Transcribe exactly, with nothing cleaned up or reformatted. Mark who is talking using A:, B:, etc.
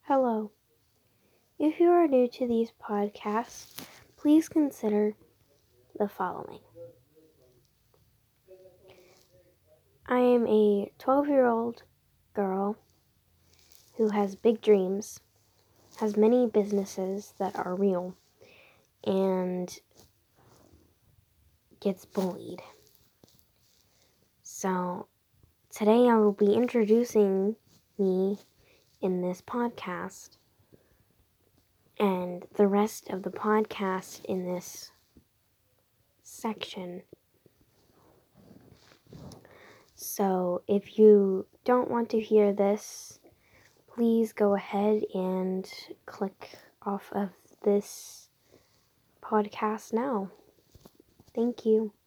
A: Hello. If you are new to these podcasts, please consider the following. I am a twelve-year-old girl who has big dreams, has many businesses that are real, and gets bullied. So, today I will be introducing me in this podcast, and the rest of the podcast in this section. So, if you don't want to hear this, please go ahead and click off of this podcast now. Thank you.